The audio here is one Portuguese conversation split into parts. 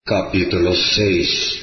Capítulo 6.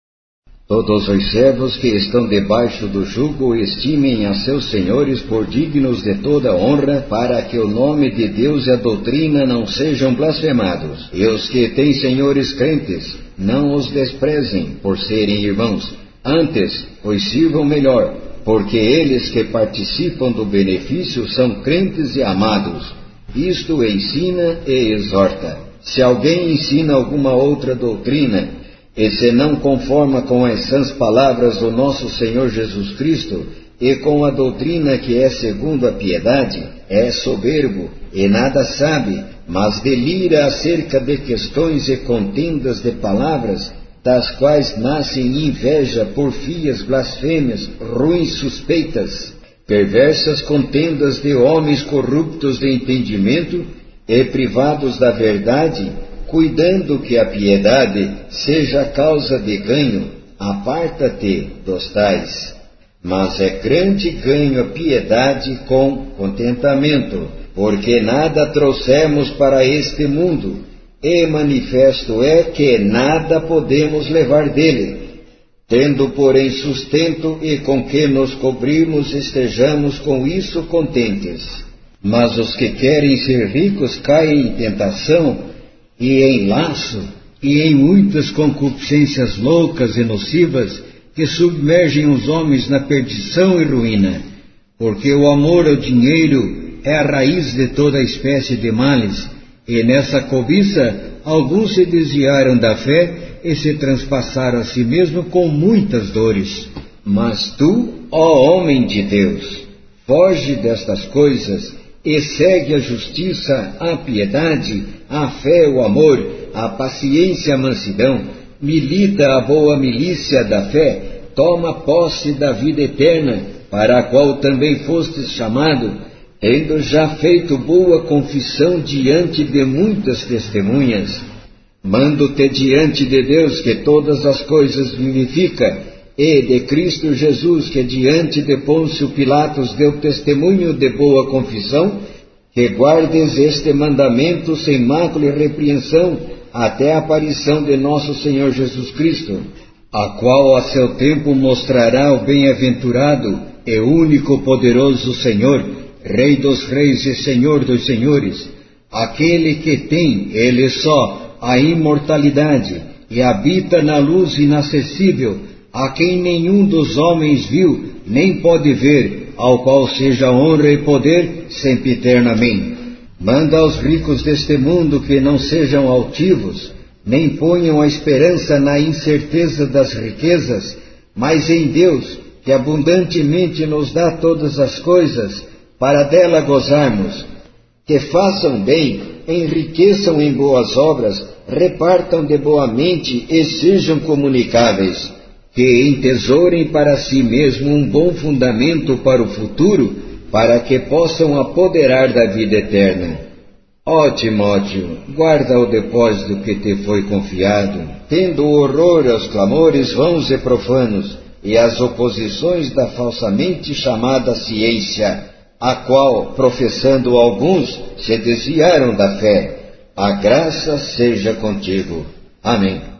Todos os servos que estão debaixo do jugo estimem a seus senhores por dignos de toda honra, para que o nome de Deus e a doutrina não sejam blasfemados. E os que têm senhores crentes, não os desprezem por serem irmãos. Antes, os sirvam melhor, porque eles que participam do benefício são crentes e amados. Isto ensina e exorta. Se alguém ensina alguma outra doutrina, e se não conforma com as sãs palavras do nosso Senhor Jesus Cristo, e com a doutrina que é segundo a piedade, é soberbo, e nada sabe, mas delira acerca de questões e contendas de palavras, das quais nascem inveja, porfias, blasfêmias, ruins suspeitas, perversas contendas de homens corruptos de entendimento, e privados da verdade, cuidando que a piedade seja causa de ganho, aparta-te dos tais. Mas é grande ganho a piedade com contentamento, porque nada trouxemos para este mundo, e manifesto é que nada podemos levar dele. Tendo, porém, sustento e com que nos cobrimos, estejamos com isso contentes. Mas os que querem ser ricos caem em tentação, e em laço, e em muitas concupiscências loucas e nocivas, que submergem os homens na perdição e ruína. Porque o amor ao dinheiro é a raiz de toda espécie de males, e nessa cobiça alguns se desviaram da fé e se transpassaram a si mesmo com muitas dores. Mas tu, ó homem de Deus, foge destas coisas, e segue a justiça, a piedade, a fé, o amor, a paciência, a mansidão, milita a boa milícia da fé, toma posse da vida eterna, para a qual também fostes chamado, tendo já feito boa confissão diante de muitas testemunhas. Mando-te diante de Deus, que todas as coisas vivifica, e de Cristo Jesus, que diante de Pôncio Pilatos deu testemunho de boa confissão, que guardes este mandamento sem mácula e repreensão, até a aparição de nosso Senhor Jesus Cristo, a qual a seu tempo mostrará o bem-aventurado e único poderoso Senhor, Rei dos reis e Senhor dos senhores, aquele que tem, ele só, a imortalidade, e habita na luz inacessível, a quem nenhum dos homens viu, nem pode ver, ao qual seja honra e poder, sempiternamente. Manda aos ricos deste mundo que não sejam altivos, nem ponham a esperança na incerteza das riquezas, mas em Deus, que abundantemente nos dá todas as coisas, para dela gozarmos. Que façam bem, enriqueçam em boas obras, repartam de boa mente e sejam comunicáveis. Que entesourem para si mesmo um bom fundamento para o futuro, para que possam apoderar da vida eterna. Ó Timóteo, guarda o depósito que te foi confiado, tendo horror aos clamores vãos e profanos, e às oposições da falsamente chamada ciência, a qual, professando alguns, se desviaram da fé. A graça seja contigo. Amém.